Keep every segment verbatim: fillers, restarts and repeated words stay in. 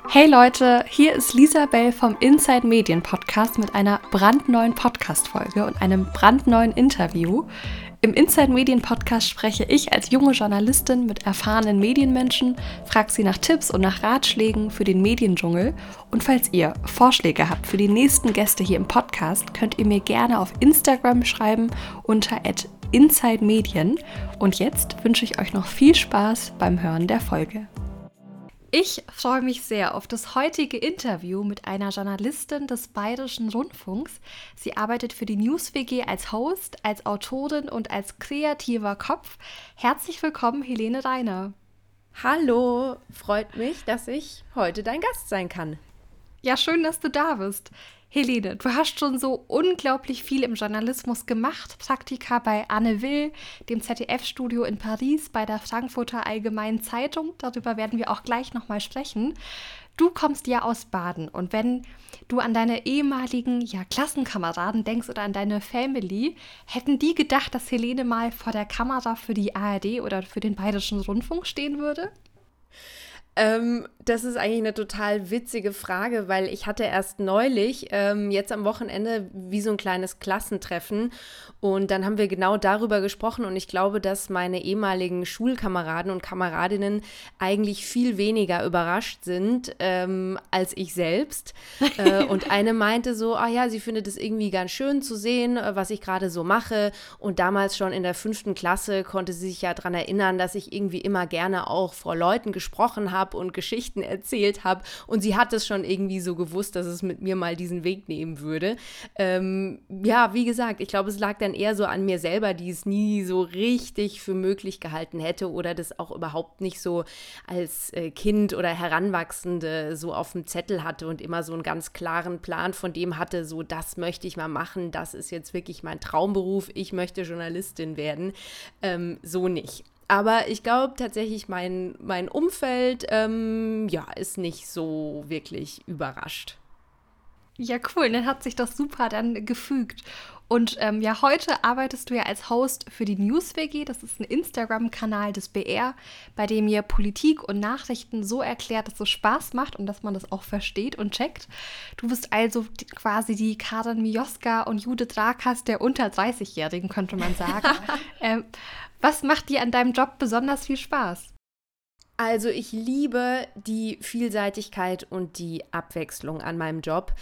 Hey Leute, hier ist Lisa Bell vom Inside Medien Podcast mit einer brandneuen Podcast-Folge und einem brandneuen Interview. Im Inside Medien Podcast spreche ich als junge Journalistin mit erfahrenen Medienmenschen, frage sie nach Tipps und nach Ratschlägen für den Mediendschungel. Und falls ihr Vorschläge habt für die nächsten Gäste hier im Podcast, könnt ihr mir gerne auf Instagram schreiben unter at inside medien. Und jetzt wünsche ich euch noch viel Spaß beim Hören der Folge. Ich freue mich sehr auf das heutige Interview mit einer Journalistin des Bayerischen Rundfunks. Sie arbeitet für die News-W G als Host, als Autorin und als kreativer Kopf. Herzlich willkommen, Helene Reiner. Hallo, freut mich, dass ich heute dein Gast sein kann. Ja, schön, dass du da bist. Helene, du hast schon so unglaublich viel im Journalismus gemacht. Praktika bei Anne Will, dem Z D F-Studio in Paris, bei der Frankfurter Allgemeinen Zeitung. Darüber werden wir auch gleich nochmal sprechen. Du kommst ja aus Baden und wenn du an deine ehemaligen ja, Klassenkameraden denkst oder an deine Family, hätten die gedacht, dass Helene mal vor der Kamera für die A R D oder für den Bayerischen Rundfunk stehen würde? Ähm, das ist eigentlich eine total witzige Frage, weil ich hatte erst neulich, ähm, jetzt am Wochenende, wie so ein kleines Klassentreffen und dann haben wir genau darüber gesprochen und ich glaube, dass meine ehemaligen Schulkameraden und Kameradinnen eigentlich viel weniger überrascht sind ähm, als ich selbst. Äh, und eine meinte so, ah ja, sie findet es irgendwie ganz schön zu sehen, was ich gerade so mache und damals schon in der fünften Klasse konnte sie sich ja daran erinnern, dass ich irgendwie immer gerne auch vor Leuten gesprochen habe und Geschichten erzählt habe und sie hat es schon irgendwie so gewusst, dass es mit mir mal diesen Weg nehmen würde. Ähm, ja, wie gesagt, ich glaube, es lag dann eher so an mir selber, die es nie so richtig für möglich gehalten hätte oder das auch überhaupt nicht so als äh, Kind oder Heranwachsende so auf dem Zettel hatte und immer so einen ganz klaren Plan von dem hatte, so das möchte ich mal machen, das ist jetzt wirklich mein Traumberuf, ich möchte Journalistin werden. Ähm, so nicht. Aber ich glaube tatsächlich, mein, mein Umfeld ähm, ja, ist nicht so wirklich überrascht. Ja, cool. Dann hat sich das super dann gefügt. Und ähm, ja, heute arbeitest du ja als Host für die News-W G. Das ist ein Instagram-Kanal des B R, bei dem ihr Politik und Nachrichten so erklärt, dass es Spaß macht und dass man das auch versteht und checkt. Du bist also die, quasi die Karin Mioska und Judith Rakers der unter dreißig-Jährigen, könnte man sagen. ähm, was macht dir an deinem Job besonders viel Spaß? Also ich liebe die Vielseitigkeit und die Abwechslung an meinem Job.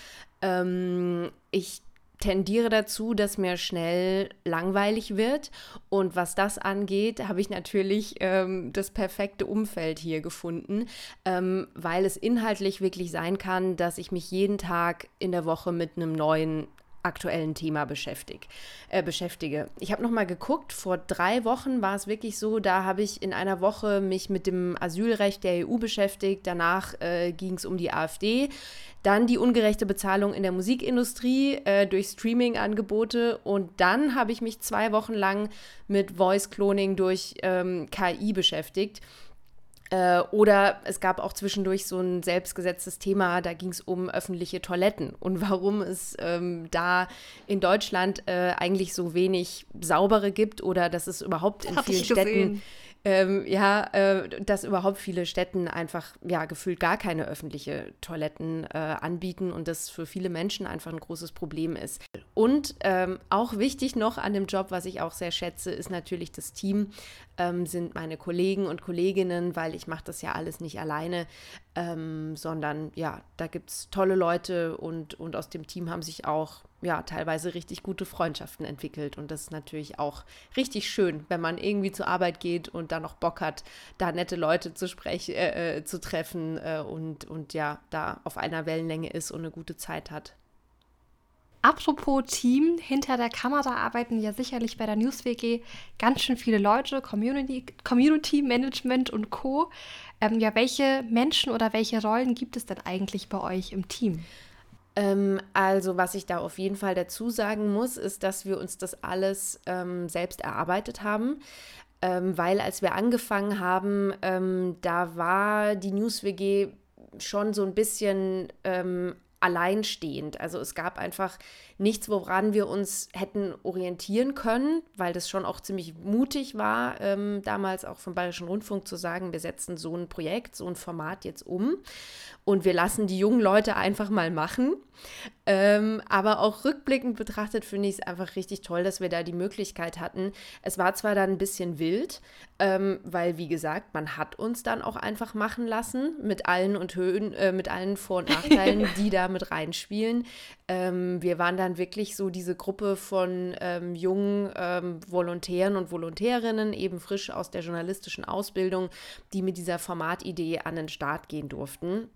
Ähm, ich tendiere dazu, dass mir schnell langweilig wird. Und was das angeht, habe ich natürlich ähm, das perfekte Umfeld hier gefunden, ähm, weil es inhaltlich wirklich sein kann, dass ich mich jeden Tag in der Woche mit einem neuen aktuellen Thema beschäftigt, äh, beschäftige. Ich habe nochmal geguckt, vor drei Wochen war es wirklich so, da habe ich in einer Woche mich mit dem Asylrecht der E U beschäftigt, danach äh, ging es um die AfD, dann die ungerechte Bezahlung in der Musikindustrie äh, durch Streaming-Angebote und dann habe ich mich zwei Wochen lang mit Voice-Cloning durch ähm, K I beschäftigt. Äh, oder es gab auch zwischendurch so ein selbstgesetztes Thema, da ging es um öffentliche Toiletten und warum es ähm, da in Deutschland äh, eigentlich so wenig saubere gibt oder dass es überhaupt in Hab vielen ich Städten, gesehen. ähm, ja, äh, dass überhaupt viele Städten einfach, ja, gefühlt gar keine öffentliche Toiletten äh, anbieten und das für viele Menschen einfach ein großes Problem ist. Und ähm, auch wichtig noch an dem Job, was ich auch sehr schätze, ist natürlich das Team, ähm, sind meine Kollegen und Kolleginnen, weil ich mache das ja alles nicht alleine, ähm, sondern ja, da gibt es tolle Leute und, und aus dem Team haben sich auch ja, teilweise richtig gute Freundschaften entwickelt und das ist natürlich auch richtig schön, wenn man irgendwie zur Arbeit geht und da noch Bock hat, da nette Leute zu sprechen, äh, zu treffen äh, und, und ja, da auf einer Wellenlänge ist und eine gute Zeit hat. Apropos Team, hinter der Kamera arbeiten ja sicherlich bei der News-W G ganz schön viele Leute, Community, Community Management und Co. Ähm, ja, welche Menschen oder welche Rollen gibt es denn eigentlich bei euch im Team? Ähm, also was ich da auf jeden Fall dazu sagen muss, ist, dass wir uns das alles ähm, selbst erarbeitet haben. Ähm, weil als wir angefangen haben, ähm, da war die News-W G schon so ein bisschen ähm, alleinstehend. Also es gab einfach nichts, woran wir uns hätten orientieren können, weil das schon auch ziemlich mutig war, ähm, damals auch vom Bayerischen Rundfunk zu sagen, wir setzen so ein Projekt, so ein Format jetzt um und wir lassen die jungen Leute einfach mal machen. Ähm, aber auch rückblickend betrachtet finde ich es einfach richtig toll, dass wir da die Möglichkeit hatten. Es war zwar dann ein bisschen wild, ähm, weil, wie gesagt, man hat uns dann auch einfach machen lassen mit allen und Höhen, äh, mit allen Vor- und Nachteilen, die da mit reinspielen. Ähm, wir waren dann wirklich so diese Gruppe von ähm, jungen ähm, Volontären und Volontärinnen, eben frisch aus der journalistischen Ausbildung, die mit dieser Formatidee an den Start gehen durften.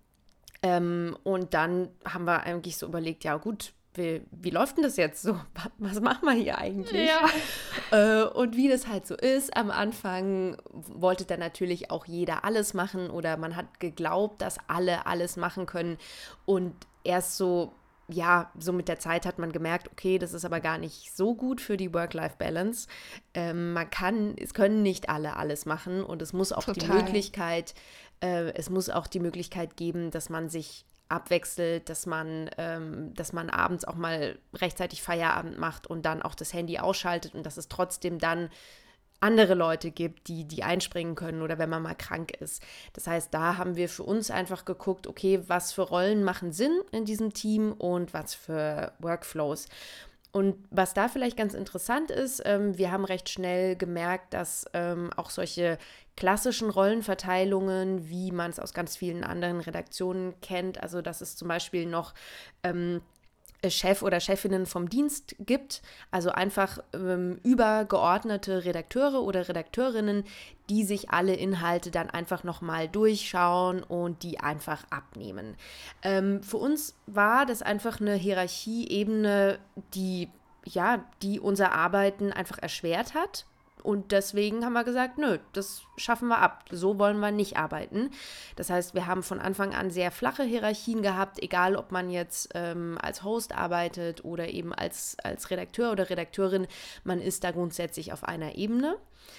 Ähm, und dann haben wir eigentlich so überlegt, ja gut, wie, wie läuft denn das jetzt so? Was machen wir hier eigentlich? Ja. Äh, und wie das halt so ist, am Anfang wollte dann natürlich auch jeder alles machen oder man hat geglaubt, dass alle alles machen können. Und erst so, ja, so mit der Zeit hat man gemerkt, okay, das ist aber gar nicht so gut für die Work-Life-Balance. Ähm, man kann, es können nicht alle alles machen und es muss auch Total. die Möglichkeit Es muss auch die Möglichkeit geben, dass man sich abwechselt, dass man, ähm, dass man abends auch mal rechtzeitig Feierabend macht und dann auch das Handy ausschaltet und dass es trotzdem dann andere Leute gibt, die, die einspringen können oder wenn man mal krank ist. Das heißt, da haben wir für uns einfach geguckt, okay, was für Rollen machen Sinn in diesem Team und was für Workflows. Und was da vielleicht ganz interessant ist, ähm, wir haben recht schnell gemerkt, dass ähm, auch solche klassischen Rollenverteilungen, wie man es aus ganz vielen anderen Redaktionen kennt, also dass es zum Beispiel noch ähm, Chef oder Chefinnen vom Dienst gibt, also einfach ähm, übergeordnete Redakteure oder Redakteurinnen, die sich alle Inhalte dann einfach nochmal durchschauen und die einfach abnehmen. Ähm, für uns war das einfach eine Hierarchieebene, die, ja, die unser Arbeiten einfach erschwert hat. Und deswegen haben wir gesagt, nö, das schaffen wir ab. So wollen wir nicht arbeiten. Das heißt, wir haben von Anfang an sehr flache Hierarchien gehabt, egal ob man jetzt ähm, als Host arbeitet oder eben als, als Redakteur oder Redakteurin. Man ist da grundsätzlich auf einer Ebene.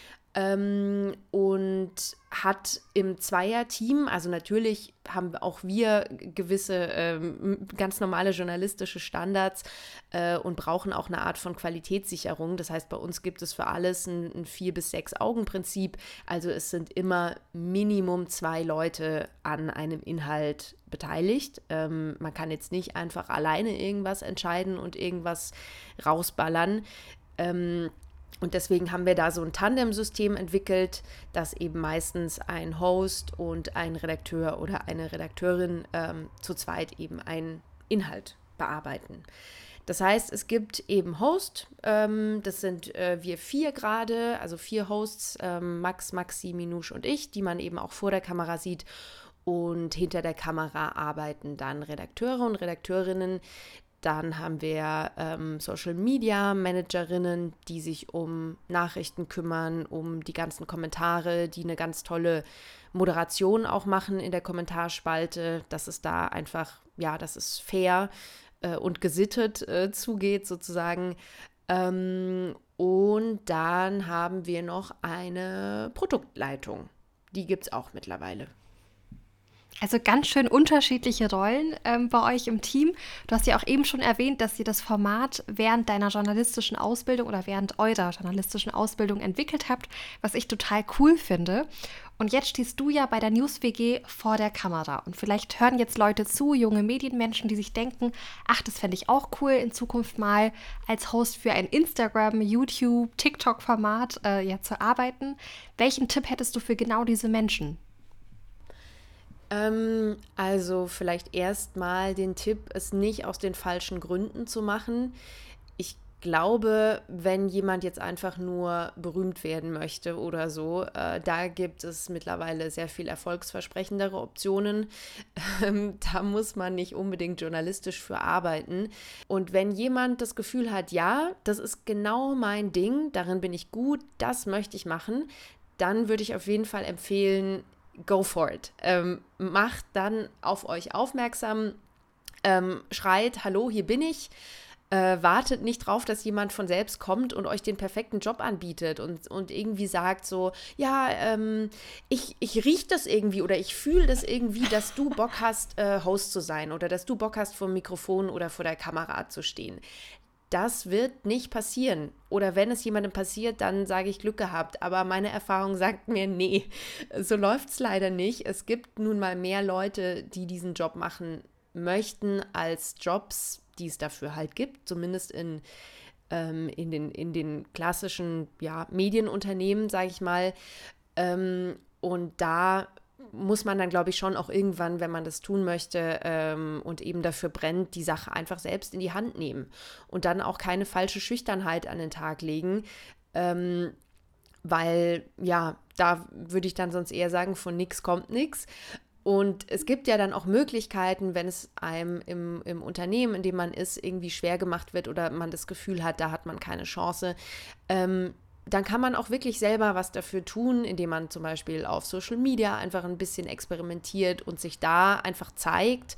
Ähm, und hat im Zweierteam, also natürlich haben auch wir gewisse ähm, ganz normale journalistische Standards äh, und brauchen auch eine Art von Qualitätssicherung. Das heißt, bei uns gibt es für alles ein, ein vier- bis sechs-Augen-Prinzip. Also es sind immer Minimum zwei Leute an einem Inhalt beteiligt. Ähm, man kann jetzt nicht einfach alleine irgendwas entscheiden und irgendwas rausballern. Ähm, Und deswegen haben wir da so ein Tandem-System entwickelt, dass eben meistens ein Host und ein Redakteur oder eine Redakteurin ähm, zu zweit eben einen Inhalt bearbeiten. Das heißt, es gibt eben Host, ähm, das sind äh, wir vier gerade, also vier Hosts, ähm, Max, Maxi, Minouche und ich, die man eben auch vor der Kamera sieht. Und hinter der Kamera arbeiten dann Redakteure und Redakteurinnen. Dann haben wir ähm, Social-Media-Managerinnen, die sich um Nachrichten kümmern, um die ganzen Kommentare, die eine ganz tolle Moderation auch machen in der Kommentarspalte, dass es da einfach, ja, dass es fair äh, und gesittet äh, zugeht sozusagen. Ähm, und dann haben wir noch eine Produktleitung. Die gibt es auch mittlerweile. Also ganz schön unterschiedliche Rollen ähm, bei euch im Team. Du hast ja auch eben schon erwähnt, dass ihr das Format während deiner journalistischen Ausbildung oder während eurer journalistischen Ausbildung entwickelt habt, was ich total cool finde. Und jetzt stehst du ja bei der News W G vor der Kamera. Und vielleicht hören jetzt Leute zu, junge Medienmenschen, die sich denken, ach, das fände ich auch cool, in Zukunft mal als Host für ein Instagram, YouTube, TikTok-Format äh, ja, zu arbeiten. Welchen Tipp hättest du für genau diese Menschen? Ähm, also vielleicht erstmal den Tipp, es nicht aus den falschen Gründen zu machen. Ich glaube, wenn jemand jetzt einfach nur berühmt werden möchte oder so, äh, da gibt es mittlerweile sehr viel erfolgsversprechendere Optionen. Ähm, da muss man nicht unbedingt journalistisch für arbeiten. Und wenn jemand das Gefühl hat, ja, das ist genau mein Ding, darin bin ich gut, das möchte ich machen, dann würde ich auf jeden Fall empfehlen, go for it. Ähm, macht dann auf euch aufmerksam, ähm, schreit, hallo, hier bin ich. Äh, wartet nicht drauf, dass jemand von selbst kommt und euch den perfekten Job anbietet und, und irgendwie sagt so, ja, ähm, ich, ich rieche das irgendwie oder ich fühle das irgendwie, dass du Bock hast, äh, Host zu sein oder dass du Bock hast, vor dem Mikrofon oder vor der Kamera zu stehen. Das wird nicht passieren. Oder wenn es jemandem passiert, dann sage ich Glück gehabt. Aber meine Erfahrung sagt mir, nee, so läuft es leider nicht. Es gibt nun mal mehr Leute, die diesen Job machen möchten, als Jobs, die es dafür halt gibt. Zumindest in, ähm, in, den, in den klassischen ja, Medienunternehmen, sage ich mal. Ähm, und da muss man dann, glaube ich, schon auch irgendwann, wenn man das tun möchte ähm, und eben dafür brennt, die Sache einfach selbst in die Hand nehmen und dann auch keine falsche Schüchternheit an den Tag legen, ähm, weil, ja, da würde ich dann sonst eher sagen, von nix kommt nix. Und es gibt ja dann auch Möglichkeiten, wenn es einem im, im Unternehmen, in dem man ist, irgendwie schwer gemacht wird oder man das Gefühl hat, da hat man keine Chance, ähm, dann kann man auch wirklich selber was dafür tun, indem man zum Beispiel auf Social Media einfach ein bisschen experimentiert und sich da einfach zeigt.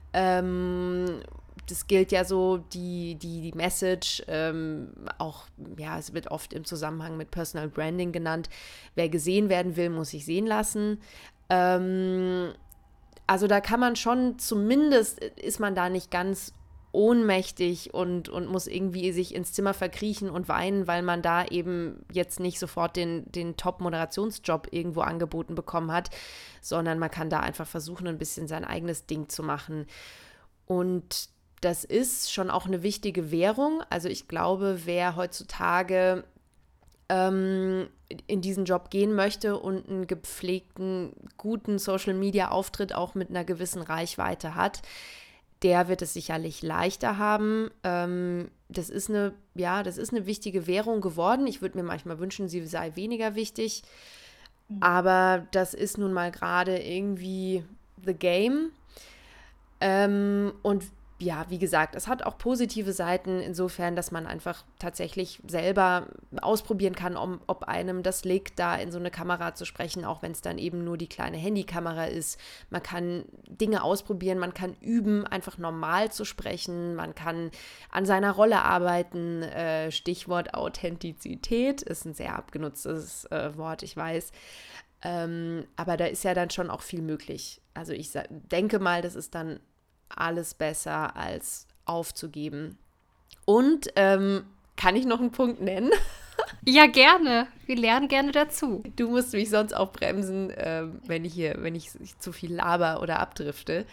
Ähm, das gilt ja so, die, die, die Message, ähm, auch, ja, es wird oft im Zusammenhang mit Personal Branding genannt. Wer gesehen werden will, muss sich sehen lassen. Ähm, also da kann man schon, zumindest ist man da nicht ganz ohnmächtig und, und muss irgendwie sich ins Zimmer verkriechen und weinen, weil man da eben jetzt nicht sofort den, den Top-Moderationsjob irgendwo angeboten bekommen hat, sondern man kann da einfach versuchen, ein bisschen sein eigenes Ding zu machen. Und das ist schon auch eine wichtige Währung. Also ich glaube, wer heutzutage ähm, in diesen Job gehen möchte und einen gepflegten, guten Social-Media-Auftritt auch mit einer gewissen Reichweite hat, der wird es sicherlich leichter haben. Ähm, das ist eine, ja, das ist eine wichtige Währung geworden. Ich würde mir manchmal wünschen, sie sei weniger wichtig. Aber das ist nun mal gerade irgendwie the game. Ähm, und ja, wie gesagt, es hat auch positive Seiten insofern, dass man einfach tatsächlich selber ausprobieren kann, um, ob einem das liegt, da in so eine Kamera zu sprechen, auch wenn es dann eben nur die kleine Handykamera ist. Man kann Dinge ausprobieren, man kann üben, einfach normal zu sprechen, man kann an seiner Rolle arbeiten. Äh, Stichwort Authentizität ist ein sehr abgenutztes äh, Wort, ich weiß. Ähm, aber da ist ja dann schon auch viel möglich. Also ich sa- denke mal, das ist dann alles besser als aufzugeben. Und ähm, kann ich noch einen Punkt nennen? Ja, gerne. Wir lernen gerne dazu. Du musst mich sonst auch bremsen, ähm, wenn ich hier, wenn ich zu viel laber oder abdrifte.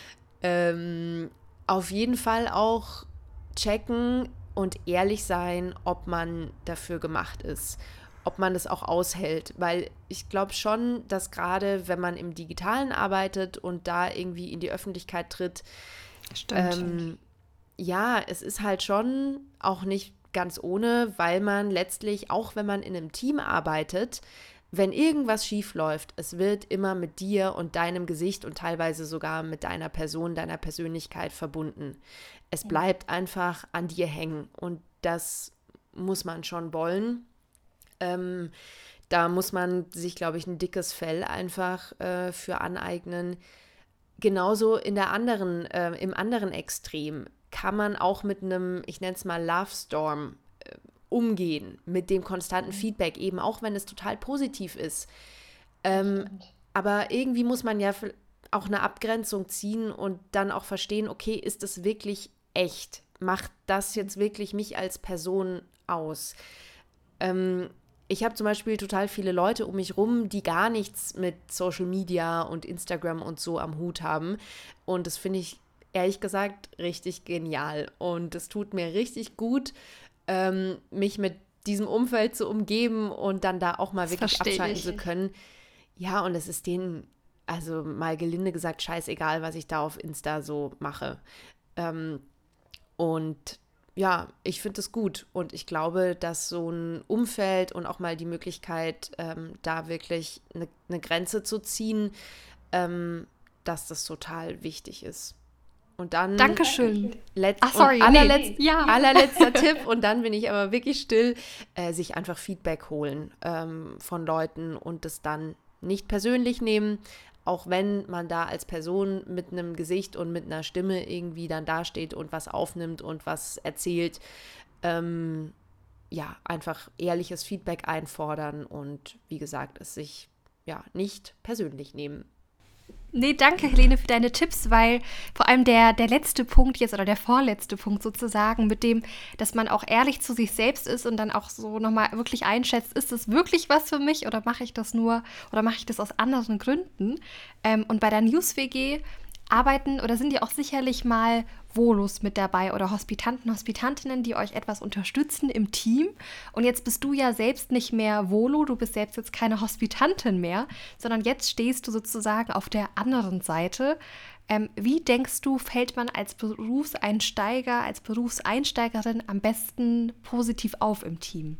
Ähm, auf jeden Fall auch checken und ehrlich sein, ob man dafür gemacht ist, ob man das auch aushält, weil ich glaube schon, dass gerade wenn man im Digitalen arbeitet und da irgendwie in die Öffentlichkeit tritt, Stimmt. ähm, ja, es ist halt schon auch nicht ganz ohne, weil man letztlich, auch wenn man in einem Team arbeitet, wenn irgendwas schief läuft, es wird immer mit dir und deinem Gesicht und teilweise sogar mit deiner Person, deiner Persönlichkeit verbunden. Es bleibt einfach an dir hängen und das muss man schon wollen. Ähm, da muss man sich, glaube ich, ein dickes Fell einfach äh, für aneignen. Genauso in der anderen, äh, im anderen Extrem kann man auch mit einem, ich nenne es mal Love Storm, äh, umgehen, mit dem konstanten Feedback, eben auch wenn es total positiv ist. Ähm, aber irgendwie muss man ja auch eine Abgrenzung ziehen und dann auch verstehen, okay, ist das wirklich echt? Macht das jetzt wirklich mich als Person aus? Ähm, Ich habe zum Beispiel total viele Leute um mich rum, die gar nichts mit Social Media und Instagram und so am Hut haben. Und das finde ich ehrlich gesagt richtig genial. Und es tut mir richtig gut, ähm, mich mit diesem Umfeld zu umgeben und dann da auch mal Das wirklich verstehe abschalten ich. zu können. Ja, und es ist denen, also mal gelinde gesagt, scheißegal, was ich da auf Insta so mache. Ähm, und ja, ich finde es gut und ich glaube, dass so ein Umfeld und auch mal die Möglichkeit, ähm, da wirklich eine, eine Grenze zu ziehen, ähm, dass das total wichtig ist. Und dann Dankeschön. letzt- Ach, sorry, und allerletzt, nee. Ja. allerletzter Tipp und dann bin ich aber wirklich still, äh, sich einfach Feedback holen ähm, von Leuten und das dann nicht persönlich nehmen, auch wenn man da als Person mit einem Gesicht und mit einer Stimme irgendwie dann dasteht und was aufnimmt und was erzählt, ähm, ja, einfach ehrliches Feedback einfordern und wie gesagt, es sich ja nicht persönlich nehmen. Nee, danke Helene für deine Tipps, weil vor allem der, der letzte Punkt jetzt oder der vorletzte Punkt sozusagen mit dem, dass man auch ehrlich zu sich selbst ist und dann auch so nochmal wirklich einschätzt, ist das wirklich was für mich oder mache ich das nur oder mache ich das aus anderen Gründen? Ähm, und bei der News-W G arbeiten oder sind ja auch sicherlich mal Volos mit dabei oder Hospitanten, Hospitantinnen, die euch etwas unterstützen im Team. Und jetzt bist du ja selbst nicht mehr Volo, du bist selbst jetzt keine Hospitantin mehr, sondern jetzt stehst du sozusagen auf der anderen Seite. Ähm, wie denkst du, fällt man als Berufseinsteiger, als Berufseinsteigerin am besten positiv auf im Team?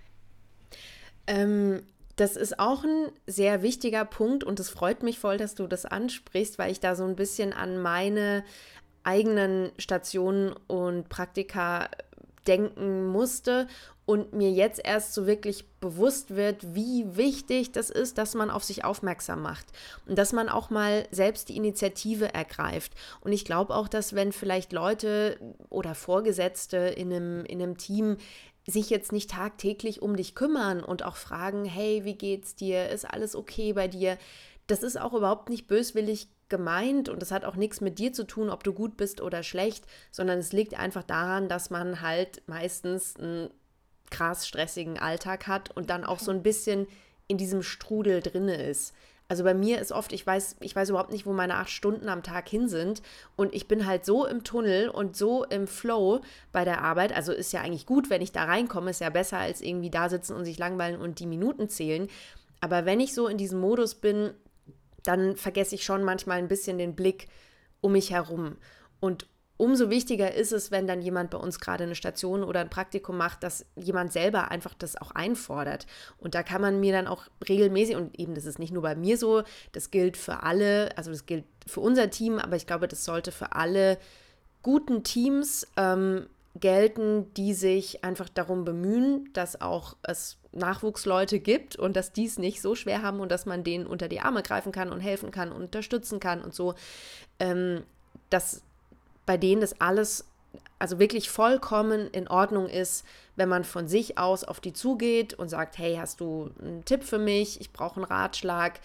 Ähm, das ist auch ein sehr wichtiger Punkt und es freut mich voll, dass du das ansprichst, weil ich da so ein bisschen an meine eigenen Stationen und Praktika denken musste und mir jetzt erst so wirklich bewusst wird, wie wichtig das ist, dass man auf sich aufmerksam macht und dass man auch mal selbst die Initiative ergreift. Und ich glaube auch, dass wenn vielleicht Leute oder Vorgesetzte in einem, in einem Team sich jetzt nicht tagtäglich um dich kümmern und auch fragen, hey, wie geht's dir? Ist alles okay bei dir? Das ist auch überhaupt nicht böswillig gemeint und das hat auch nichts mit dir zu tun, ob du gut bist oder schlecht, sondern es liegt einfach daran, dass man halt meistens einen krass stressigen Alltag hat und dann auch so ein bisschen in diesem Strudel drinne ist. Also bei mir ist oft, ich weiß, ich weiß überhaupt nicht, wo meine acht Stunden am Tag hin sind und ich bin halt so im Tunnel und so im Flow bei der Arbeit, also ist ja eigentlich gut, wenn ich da reinkomme, ist ja besser als irgendwie da sitzen und sich langweilen und die Minuten zählen, aber wenn ich so in diesem Modus bin, dann vergesse ich schon manchmal ein bisschen den Blick um mich herum. Und umso wichtiger ist es, wenn dann jemand bei uns gerade eine Station oder ein Praktikum macht, dass jemand selber einfach das auch einfordert. Und da kann man mir dann auch regelmäßig, und eben das ist nicht nur bei mir so, das gilt für alle, also das gilt für unser Team, aber ich glaube, das sollte für alle guten Teams ähm, gelten, die sich einfach darum bemühen, dass auch es Nachwuchsleute gibt und dass die es nicht so schwer haben und dass man denen unter die Arme greifen kann und helfen kann und unterstützen kann und so, ähm, dass bei denen das alles also wirklich vollkommen in Ordnung ist, wenn man von sich aus auf die zugeht und sagt, hey, hast du einen Tipp für mich? Ich brauche einen Ratschlag.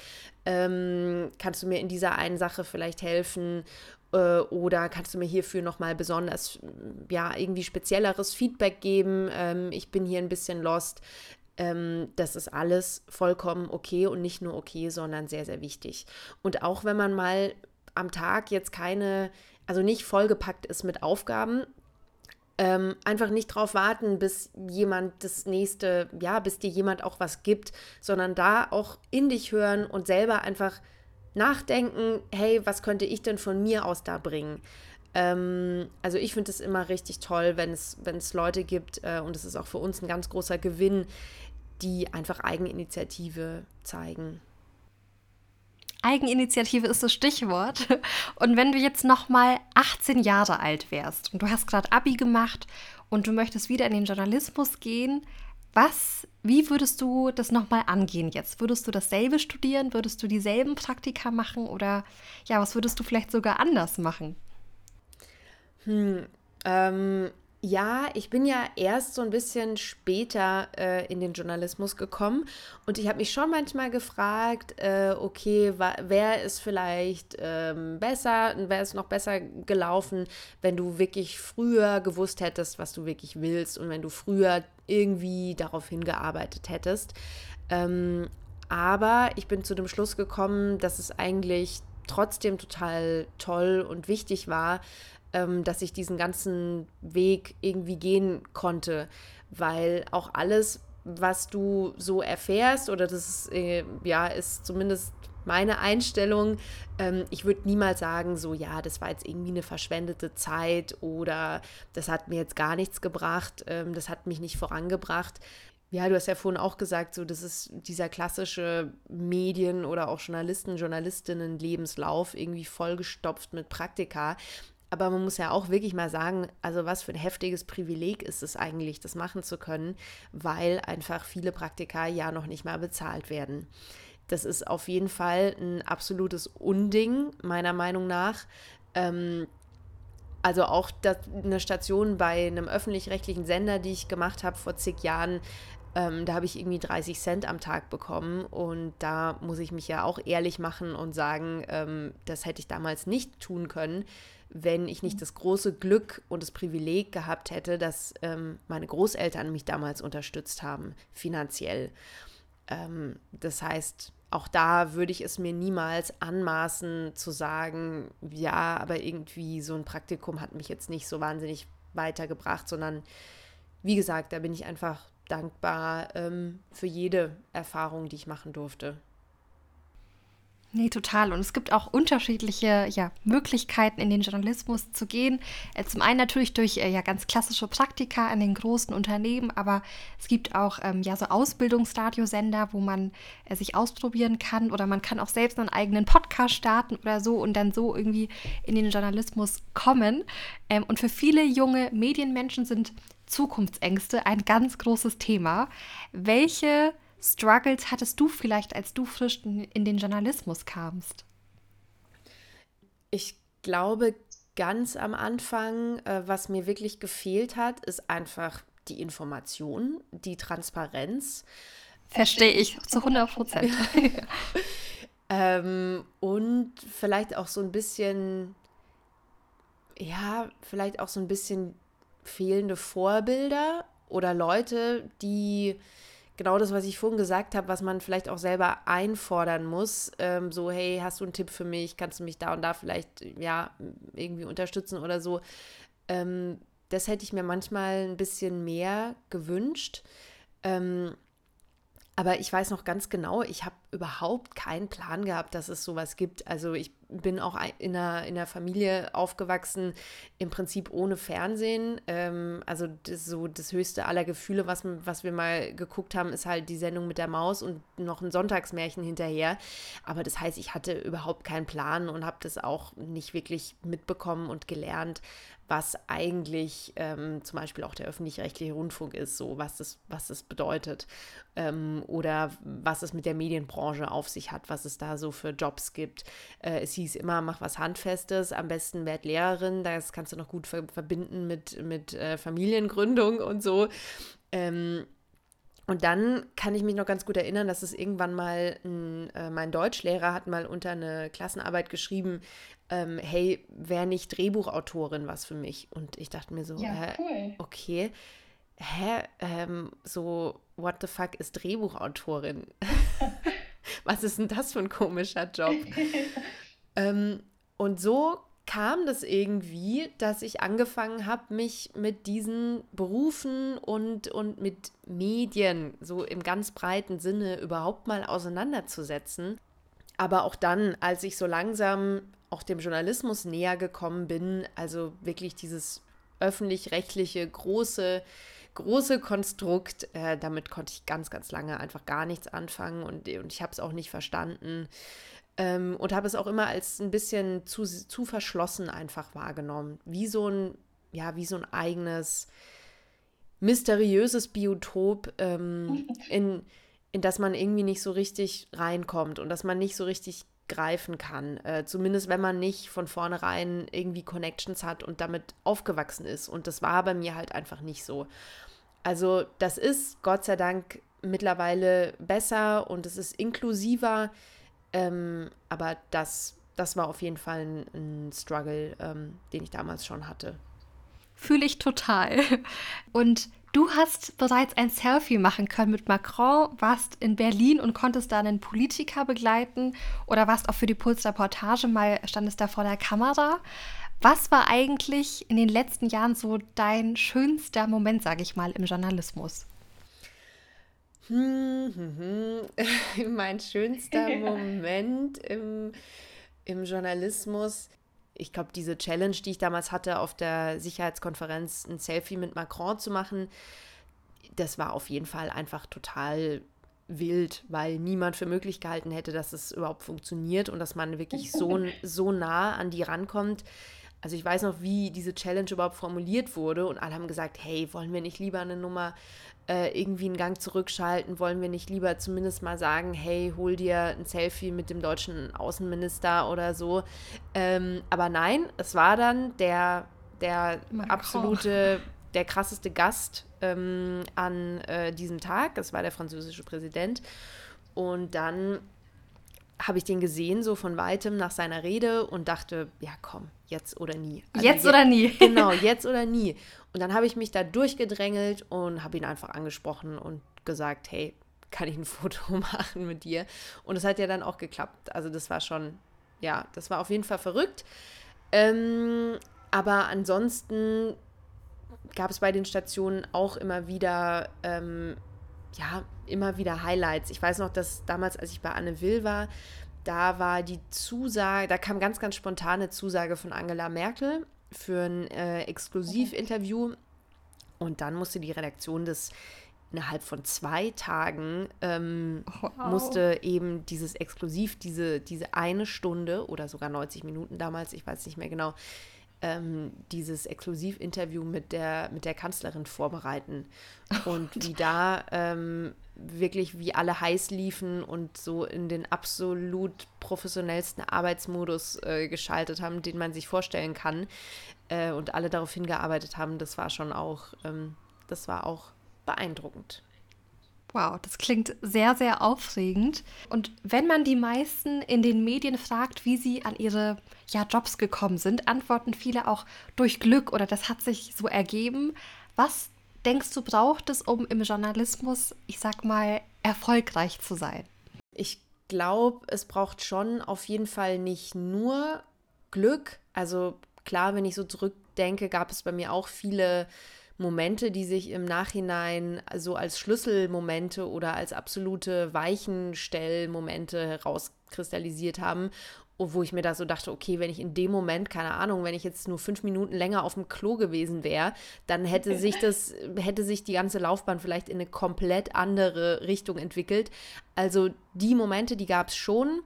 Ähm, kannst du mir in dieser einen Sache vielleicht helfen? Äh, oder kannst du mir hierfür nochmal besonders, ja, irgendwie spezielleres Feedback geben? Ähm, ich bin hier ein bisschen lost. Ähm, das ist alles vollkommen okay und nicht nur okay, sondern sehr, sehr wichtig. Und auch wenn man mal am Tag jetzt keine, also nicht vollgepackt ist mit Aufgaben, ähm, einfach nicht drauf warten, bis jemand das nächste, ja, bis dir jemand auch was gibt, sondern da auch in dich hören und selber einfach nachdenken, hey, was könnte ich denn von mir aus da bringen? Ähm, also ich finde es immer richtig toll, wenn es, wenn es Leute gibt, äh, und es ist auch für uns ein ganz großer Gewinn, die einfach Eigeninitiative zeigen. Eigeninitiative ist das Stichwort. Und wenn du jetzt nochmal achtzehn Jahre alt wärst und du hast gerade Abi gemacht und du möchtest wieder in den Journalismus gehen, was, wie würdest du das nochmal angehen jetzt? Würdest du dasselbe studieren? Würdest du dieselben Praktika machen? Oder ja, was würdest du vielleicht sogar anders machen? Hm, ähm, ja, ich bin ja erst so ein bisschen später äh, in den Journalismus gekommen und ich habe mich schon manchmal gefragt, äh, okay, wa- wäre es vielleicht ähm, besser, wäre es noch besser gelaufen, wenn du wirklich früher gewusst hättest, was du wirklich willst und wenn du früher irgendwie darauf hingearbeitet hättest. Ähm, aber ich bin zu dem Schluss gekommen, dass es eigentlich trotzdem total toll und wichtig war, ähm, dass ich diesen ganzen Weg irgendwie gehen konnte, weil auch alles, was du so erfährst, oder das ist, äh, ja, ist zumindest meine Einstellung, ähm, ich würde niemals sagen, so, ja, das war jetzt irgendwie eine verschwendete Zeit oder das hat mir jetzt gar nichts gebracht, ähm, das hat mich nicht vorangebracht. Ja, du hast ja vorhin auch gesagt, so, das ist dieser klassische Medien- oder auch Journalisten, Journalistinnen-Lebenslauf irgendwie vollgestopft mit Praktika. Aber man muss ja auch wirklich mal sagen, also was für ein heftiges Privileg ist es eigentlich, das machen zu können, weil einfach viele Praktika ja noch nicht mal bezahlt werden. das ist auf jeden Fall ein absolutes Unding, meiner Meinung nach. Ähm, also auch das, eine Station bei einem öffentlich-rechtlichen Sender, die ich gemacht habe vor zig Jahren, ähm, da habe ich irgendwie dreißig Cent am Tag bekommen. Und da muss ich mich ja auch ehrlich machen und sagen, ähm, das hätte ich damals nicht tun können, wenn ich nicht das große Glück und das Privileg gehabt hätte, dass ähm, meine Großeltern mich damals unterstützt haben, finanziell. Ähm, das heißt, auch da würde ich es mir niemals anmaßen zu sagen, ja, aber irgendwie so ein Praktikum hat mich jetzt nicht so wahnsinnig weitergebracht, sondern wie gesagt, da bin ich einfach dankbar ähm, für jede Erfahrung, die ich machen durfte. Nee, total. Und es gibt auch unterschiedliche ja, Möglichkeiten, in den Journalismus zu gehen. Äh, zum einen natürlich durch äh, ja, ganz klassische Praktika in den großen Unternehmen, aber es gibt auch ähm, ja, so Ausbildungsradiosender, wo man äh, sich ausprobieren kann, oder man kann auch selbst einen eigenen Podcast starten oder so und dann so irgendwie in den Journalismus kommen. Ähm, und für viele junge Medienmenschen sind Zukunftsängste ein ganz großes Thema. Welche Struggles hattest du vielleicht, als du frisch in den Journalismus kamst? Ich glaube, ganz am Anfang, äh, was mir wirklich gefehlt hat, ist einfach die Information, die Transparenz. Verstehe ich zu hundert Prozent. ähm, und vielleicht auch so ein bisschen, ja, vielleicht auch so ein bisschen fehlende Vorbilder oder Leute, die genau das, was ich vorhin gesagt habe, was man vielleicht auch selber einfordern muss, ähm, so, hey, hast du einen Tipp für mich, kannst du mich da und da vielleicht, ja, irgendwie unterstützen oder so. Ähm, das hätte ich mir manchmal ein bisschen mehr gewünscht. Ähm, aber ich weiß noch ganz genau, ich habe überhaupt keinen Plan gehabt, dass es sowas gibt. Also ich bin auch in einer, in einer Familie aufgewachsen, im Prinzip ohne Fernsehen. Ähm, also das, so das höchste aller Gefühle, was, was wir mal geguckt haben, ist halt die Sendung mit der Maus und noch ein Sonntagsmärchen hinterher. Aber das heißt, ich hatte überhaupt keinen Plan und habe das auch nicht wirklich mitbekommen und gelernt, was eigentlich ähm, zum Beispiel auch der öffentlich-rechtliche Rundfunk ist, so was das, was das bedeutet, ähm, oder was es mit der Medienbranche auf sich hat, was es da so für Jobs gibt. Äh, es hieß immer, mach was Handfestes, am besten werd Lehrerin, das kannst du noch gut ver- verbinden mit, mit äh, Familiengründung und so. Ähm, Und dann kann ich mich noch ganz gut erinnern, dass es irgendwann mal, ein, äh, mein Deutschlehrer hat mal unter eine Klassenarbeit geschrieben, ähm, hey, wäre nicht Drehbuchautorin was für mich? Und ich dachte mir so, Ja, hä, cool. okay, hä, ähm, so, what the fuck ist Drehbuchautorin? Was ist denn das für ein komischer Job? ähm, und so kam das irgendwie, dass ich angefangen habe, mich mit diesen Berufen und, und mit Medien so im ganz breiten Sinne überhaupt mal auseinanderzusetzen. Aber auch dann, als ich so langsam auch dem Journalismus näher gekommen bin, also wirklich dieses öffentlich-rechtliche große, große Konstrukt, äh, damit konnte ich ganz, ganz lange einfach gar nichts anfangen und, und ich habe es auch nicht verstanden. Ähm, und habe es auch immer als ein bisschen zu, zu verschlossen einfach wahrgenommen. Wie so ein, ja, wie so ein eigenes, mysteriöses Biotop, ähm, in, in das man irgendwie nicht so richtig reinkommt und das man nicht so richtig greifen kann. Äh, zumindest wenn man nicht von vornherein irgendwie Connections hat und damit aufgewachsen ist. Und das war bei mir halt einfach nicht so. Also das ist Gott sei Dank mittlerweile besser und es ist inklusiver. Ähm, aber das, das war auf jeden Fall ein, ein Struggle, ähm, den ich damals schon hatte. Fühle ich total. Und du hast bereits ein Selfie machen können mit Macron, warst in Berlin und konntest da einen Politiker begleiten oder warst auch für die Puls-Reportage mal, standest da vor der Kamera. Was war eigentlich in den letzten Jahren so dein schönster Moment, sage ich mal, im Journalismus? Hm, hm, hm. Mein schönster Moment im, im Journalismus. Ich glaube, diese Challenge, die ich damals hatte, auf der Sicherheitskonferenz ein Selfie mit Macron zu machen, das war auf jeden Fall einfach total wild, weil niemand für möglich gehalten hätte, dass es überhaupt funktioniert und dass man wirklich so, so nah an die rankommt. Also ich weiß noch, wie diese Challenge überhaupt formuliert wurde und alle haben gesagt, hey, wollen wir nicht lieber eine Nummer äh, irgendwie einen Gang zurückschalten? Wollen wir nicht lieber zumindest mal sagen, hey, hol dir ein Selfie mit dem deutschen Außenminister oder so? Ähm, aber nein, es war dann der, der absolute, der krasseste Gast ähm, an äh, diesem Tag. Es war der französische Präsident. Und dann habe ich den gesehen, so von Weitem nach seiner Rede und dachte, ja komm, jetzt oder nie. Also jetzt, jetzt oder nie. Genau, jetzt oder nie. Und dann habe ich mich da durchgedrängelt und habe ihn einfach angesprochen und gesagt, hey, kann ich ein Foto machen mit dir? Und es hat ja dann auch geklappt. Also das war schon, ja, das war auf jeden Fall verrückt. Ähm, aber ansonsten gab es bei den Stationen auch immer wieder, ähm, ja, immer wieder Highlights. Ich weiß noch, dass damals, als ich bei Anne Will war, da war die Zusage, da kam ganz, ganz spontane Zusage von Angela Merkel für ein äh, Exklusivinterview und dann musste die Redaktion das innerhalb von zwei Tagen ähm, wow. musste eben dieses Exklusiv, diese, diese eine Stunde oder sogar neunzig Minuten damals, ich weiß nicht mehr genau, Ähm, dieses Exklusivinterview mit der, mit der Kanzlerin vorbereiten. Und wie da ähm, wirklich, wie alle heiß liefen und so in den absolut professionellsten Arbeitsmodus äh, geschaltet haben, den man sich vorstellen kann. Äh, und alle darauf hingearbeitet haben, das war schon auch, ähm, das war auch beeindruckend. Wow, das klingt sehr, sehr aufregend. Und wenn man die meisten in den Medien fragt, wie sie an ihre ja, Jobs gekommen sind, antworten viele auch durch Glück oder das hat sich so ergeben. Was denkst du, braucht es, um im Journalismus, ich sag mal, erfolgreich zu sein? Ich glaube, es braucht schon auf jeden Fall nicht nur Glück. Also klar, wenn ich so zurückdenke, gab es bei mir auch viele Momente, die sich im Nachhinein so als Schlüsselmomente oder als absolute Weichenstellmomente herauskristallisiert haben, wo ich mir da so dachte, okay, wenn ich in dem Moment, keine Ahnung, wenn ich jetzt nur fünf Minuten länger auf dem Klo gewesen wäre, dann hätte sich das, hätte sich die ganze Laufbahn vielleicht in eine komplett andere Richtung entwickelt. Also die Momente, die gab es schon,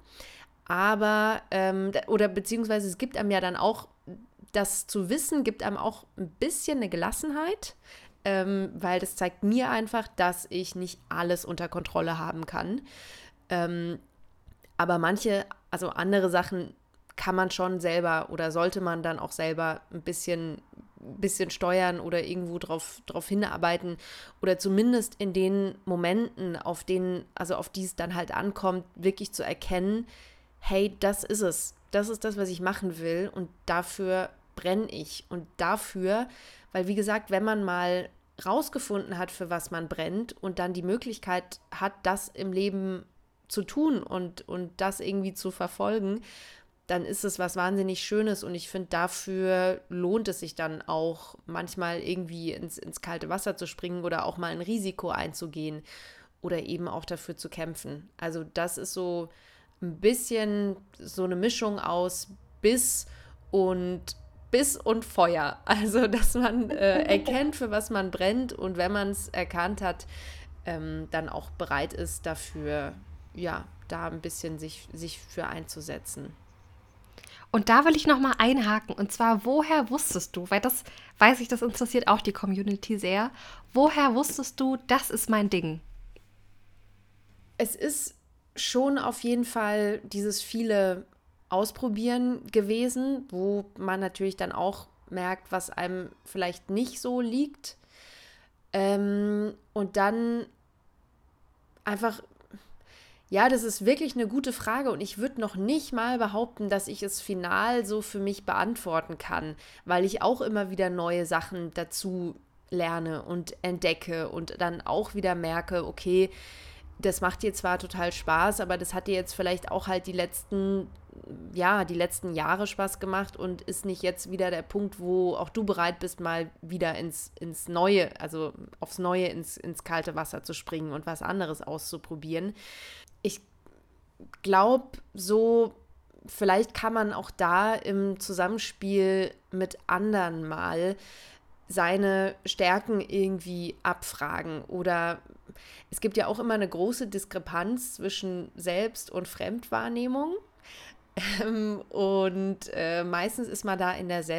aber, ähm, oder beziehungsweise es gibt einem ja dann auch, das zu wissen, gibt einem auch ein bisschen eine Gelassenheit, ähm, weil das zeigt mir einfach, dass ich nicht alles unter Kontrolle haben kann. Ähm, aber manche, also andere Sachen kann man schon selber oder sollte man dann auch selber ein bisschen, bisschen steuern oder irgendwo drauf, drauf hinarbeiten oder zumindest in den Momenten, auf denen, also auf die es dann halt ankommt, wirklich zu erkennen, hey, das ist es. Das ist das, was ich machen will und dafür brenne ich. Und dafür, weil wie gesagt, wenn man mal rausgefunden hat, für was man brennt und dann die Möglichkeit hat, das im Leben zu tun und, und das irgendwie zu verfolgen, dann ist es was wahnsinnig Schönes und ich finde, dafür lohnt es sich dann auch manchmal irgendwie ins, ins kalte Wasser zu springen oder auch mal ein Risiko einzugehen oder eben auch dafür zu kämpfen. Also das ist so ein bisschen so eine Mischung aus Biss und Biss und Feuer. Also, dass man äh, erkennt, für was man brennt und wenn man es erkannt hat, ähm, dann auch bereit ist, dafür, ja, da ein bisschen sich, sich für einzusetzen. Und da will ich nochmal einhaken. Und zwar, woher wusstest du, weil das, weiß ich, das interessiert auch die Community sehr, woher wusstest du, das ist mein Ding? Es ist schon auf jeden Fall dieses viele Ausprobieren gewesen, wo man natürlich dann auch merkt, was einem vielleicht nicht so liegt. Ähm, und dann einfach, ja, das ist wirklich eine gute Frage und ich würde noch nicht mal behaupten, dass ich es final so für mich beantworten kann, weil ich auch immer wieder neue Sachen dazu lerne und entdecke und dann auch wieder merke, okay, das macht dir zwar total Spaß, aber das hat dir jetzt vielleicht auch halt die letzten, ja, die letzten Jahre Spaß gemacht und ist nicht jetzt wieder der Punkt, wo auch du bereit bist, mal wieder ins, ins Neue, also aufs Neue ins, ins kalte Wasser zu springen und was anderes auszuprobieren. Ich glaube, so vielleicht kann man auch da im Zusammenspiel mit anderen mal seine Stärken irgendwie abfragen oder es gibt ja auch immer eine große Diskrepanz zwischen Selbst- und Fremdwahrnehmung ähm, und äh, meistens ist man da in der Selbstwahrnehmung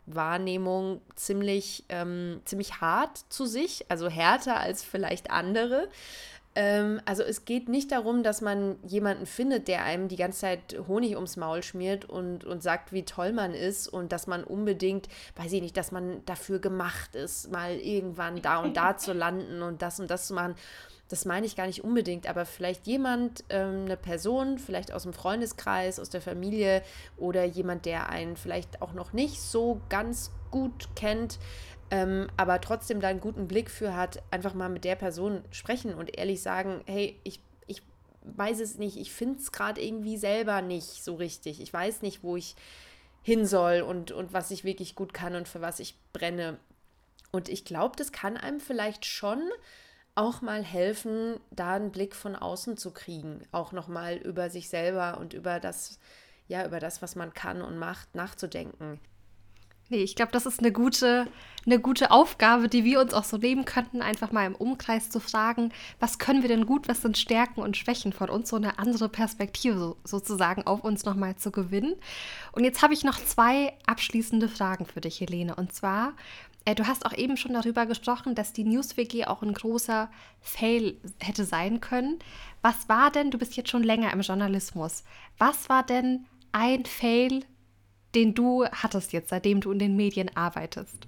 Wahrnehmung ziemlich, ähm, ziemlich hart zu sich, also härter als vielleicht andere. Ähm, also es geht nicht darum, dass man jemanden findet, der einem die ganze Zeit Honig ums Maul schmiert und, und sagt, wie toll man ist und dass man unbedingt, weiß ich nicht, dass man dafür gemacht ist, mal irgendwann da und da zu landen und das und das zu machen. Das meine ich gar nicht unbedingt, aber vielleicht jemand, ähm, eine Person, vielleicht aus dem Freundeskreis, aus der Familie oder jemand, der einen vielleicht auch noch nicht so ganz gut kennt, ähm, aber trotzdem da einen guten Blick für hat, einfach mal mit der Person sprechen und ehrlich sagen, hey, ich, ich weiß es nicht, ich finde es gerade irgendwie selber nicht so richtig. Ich weiß nicht, wo ich hin soll und, und was ich wirklich gut kann und für was ich brenne. Und ich glaube, das kann einem vielleicht schon auch mal helfen, da einen Blick von außen zu kriegen, auch nochmal über sich selber und über das, ja, über das, was man kann und macht, nachzudenken. Nee, ich glaube, das ist eine gute, eine gute Aufgabe, die wir uns auch so nehmen könnten, einfach mal im Umkreis zu fragen, was können wir denn gut, was sind Stärken und Schwächen von uns, so eine andere Perspektive so, sozusagen auf uns nochmal zu gewinnen. Und jetzt habe ich noch zwei abschließende Fragen für dich, Helene. Und zwar, äh, du hast auch eben schon darüber gesprochen, dass die News-W G auch ein großer Fail hätte sein können. Was war denn, du bist jetzt schon länger im Journalismus, was war denn ein Fail, den du hattest jetzt, seitdem du in den Medien arbeitest?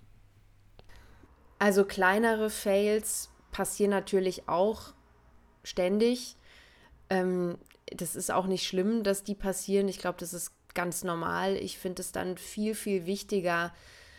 Also kleinere Fails passieren natürlich auch ständig. Ähm, das ist auch nicht schlimm, dass die passieren. Ich glaube, das ist ganz normal. Ich finde es dann viel, viel wichtiger,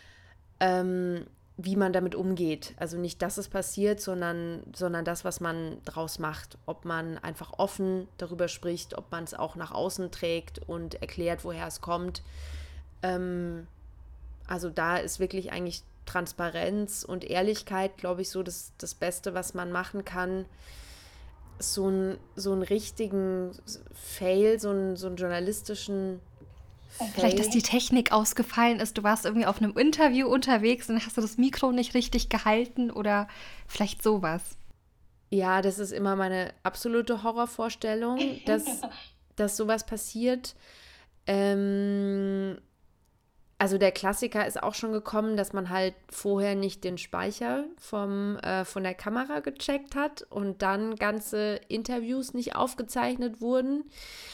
ähm, wie man damit umgeht. Also nicht, dass es passiert, sondern, sondern das, was man draus macht. Ob man einfach offen darüber spricht, ob man es auch nach außen trägt und erklärt, woher es kommt. Ähm, also da ist wirklich eigentlich Transparenz und Ehrlichkeit, glaube ich, so das, das Beste, was man machen kann. So, ein, so einen richtigen Fail, so einen, so einen journalistischen Fail. Vielleicht, dass die Technik ausgefallen ist, du warst irgendwie auf einem Interview unterwegs und hast du das Mikro nicht richtig gehalten oder vielleicht sowas. Ja, das ist immer meine absolute Horrorvorstellung, dass, dass sowas passiert. Ähm, Also der Klassiker ist auch schon gekommen, dass man halt vorher nicht den Speicher vom, äh, von der Kamera gecheckt hat und dann ganze Interviews nicht aufgezeichnet wurden.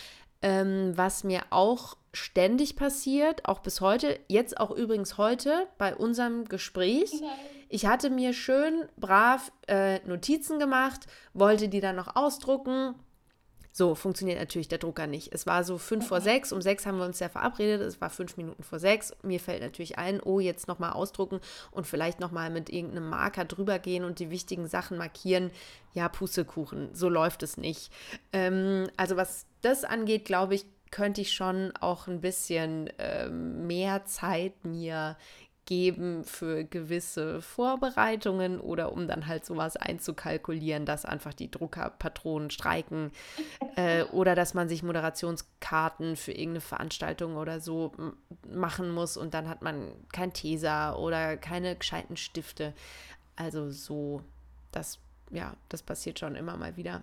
Ähm, was mir auch ständig passiert, auch bis heute, jetzt auch übrigens heute bei unserem Gespräch. Nein. Ich hatte mir schön brav äh, Notizen gemacht, wollte die dann noch ausdrucken. So funktioniert natürlich der Drucker nicht. Es war so fünf vor sechs, um sechs haben wir uns ja verabredet, es war fünf Minuten vor sechs. Mir fällt natürlich ein, oh, jetzt nochmal ausdrucken und vielleicht nochmal mit irgendeinem Marker drüber gehen und die wichtigen Sachen markieren. Ja, Pustekuchen, so läuft es nicht. Ähm, also was das angeht, glaube ich, könnte ich schon auch ein bisschen ähm, mehr Zeit mir geben für gewisse Vorbereitungen oder um dann halt sowas einzukalkulieren, dass einfach die Druckerpatronen streiken äh, oder dass man sich Moderationskarten für irgendeine Veranstaltung oder so m- machen muss und dann hat man kein Tesa oder keine gescheiten Stifte. Also so, das, ja, das passiert schon immer mal wieder.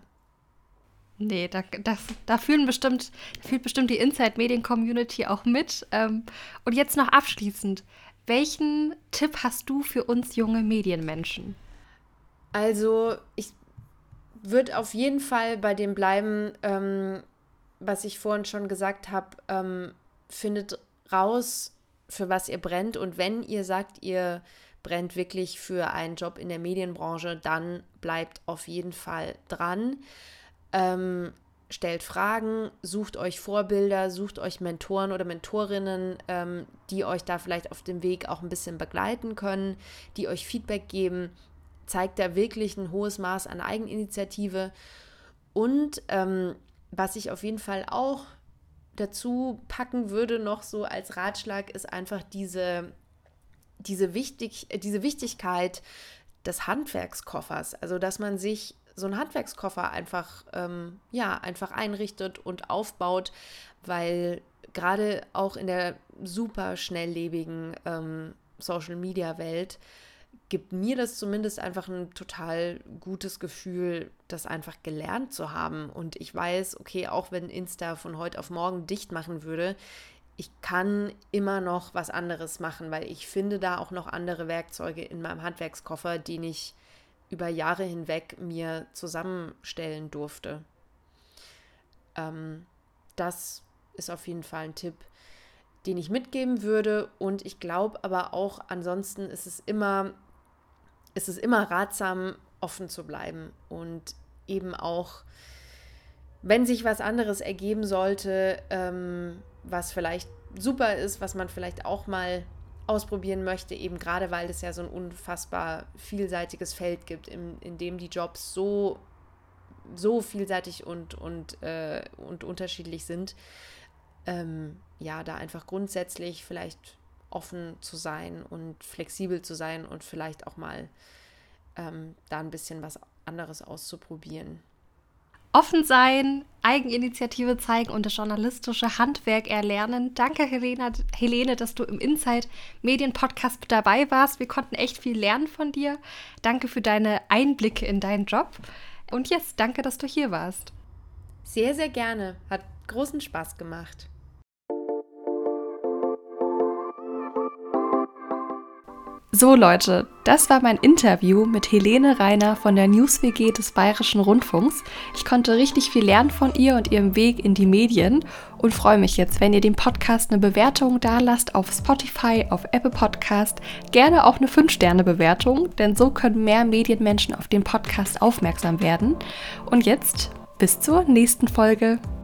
Nee, da, das, da fühlen bestimmt, fühlt bestimmt die Inside-Medien-Community auch mit. Ähm, und jetzt noch abschließend. Welchen Tipp hast du für uns junge Medienmenschen? Also ich würde auf jeden Fall bei dem bleiben, ähm, was ich vorhin schon gesagt habe, ähm, findet raus, für was ihr brennt. Und wenn ihr sagt, ihr brennt wirklich für einen Job in der Medienbranche, dann bleibt auf jeden Fall dran. Ähm, stellt Fragen, sucht euch Vorbilder, sucht euch Mentoren oder Mentorinnen, ähm, die euch da vielleicht auf dem Weg auch ein bisschen begleiten können, die euch Feedback geben. Zeigt da wirklich ein hohes Maß an Eigeninitiative. Und ähm, was ich auf jeden Fall auch dazu packen würde, noch so als Ratschlag, ist einfach diese, diese, wichtig, diese Wichtigkeit des Handwerkskoffers. Also, dass man sich so einen Handwerkskoffer einfach, ähm, ja, einfach einrichtet und aufbaut, weil gerade auch in der super schnelllebigen ähm, Social-Media-Welt gibt mir das zumindest einfach ein total gutes Gefühl, das einfach gelernt zu haben. Und ich weiß, okay, auch wenn Insta von heute auf morgen dicht machen würde, ich kann immer noch was anderes machen, weil ich finde da auch noch andere Werkzeuge in meinem Handwerkskoffer, die ich über Jahre hinweg mir zusammenstellen durfte. Ähm, das ist auf jeden Fall ein Tipp, den ich mitgeben würde. Und ich glaube aber auch, ansonsten ist es immer, ist es immer ratsam, offen zu bleiben und eben auch, wenn sich was anderes ergeben sollte, ähm, was vielleicht super ist, was man vielleicht auch mal ausprobieren möchte, eben gerade weil es ja so ein unfassbar vielseitiges Feld gibt, in, in dem die Jobs so, so vielseitig und, und, äh, und unterschiedlich sind, ähm, ja, da einfach grundsätzlich vielleicht offen zu sein und flexibel zu sein und vielleicht auch mal ähm, da ein bisschen was anderes auszuprobieren. Offen sein, Eigeninitiative zeigen und das journalistische Handwerk erlernen. Danke, Helene, Helene, dass du im Inside Medien Podcast mit dabei warst. Wir konnten echt viel lernen von dir. Danke für deine Einblicke in deinen Job. Und jetzt, danke, dass du hier warst. Sehr, sehr gerne. Hat großen Spaß gemacht. So Leute, das war mein Interview mit Helene Reiner von der News-W G des Bayerischen Rundfunks. Ich konnte richtig viel lernen von ihr und ihrem Weg in die Medien und freue mich jetzt, wenn ihr dem Podcast eine Bewertung dalasst auf Spotify, auf Apple Podcast, gerne auch eine fünf Sterne Bewertung, denn so können mehr Medienmenschen auf den Podcast aufmerksam werden. Und jetzt bis zur nächsten Folge.